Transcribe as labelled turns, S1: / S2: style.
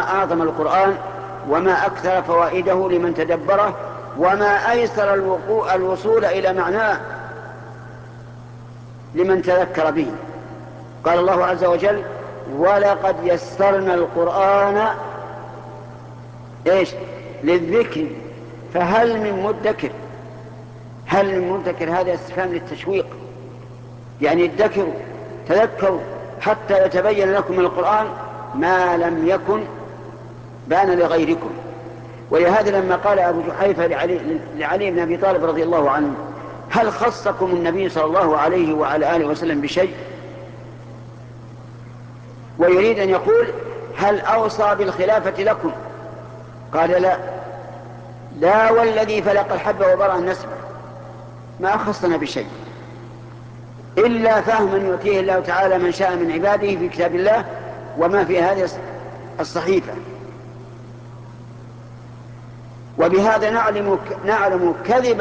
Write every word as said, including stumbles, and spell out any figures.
S1: أعظم القرآن وما أكثر فوائده لمن تدبره وما أيسر الوقوع الوصول إلى معناه لمن تذكر به. قال الله عز وجل: ولقد يسرنا القرآن إيش للذكر فهل من مدكر. هل من مدكر هذا استفهام للتشويق، يعني ادكروا تذكروا حتى يتبين لكم من القرآن ما لم يكن بان لغيركم. ولهذا لما قال أبو جحيفة لعلي, لعلي بن أبي طالب رضي الله عنه: هل خصكم النبي صلى الله عليه وعلى آله وسلم بشيء؟ ويريد أن يقول: هل أوصى بالخلافة لكم؟ قال: لا لا والذي فلق الحب وبرأ النسمة، ما خصنا بشيء إلا فهما يؤتيه الله تعالى من شاء من عباده في كتاب الله وما في هذه الصحيفة. وبهذا نعلم نعلم كذب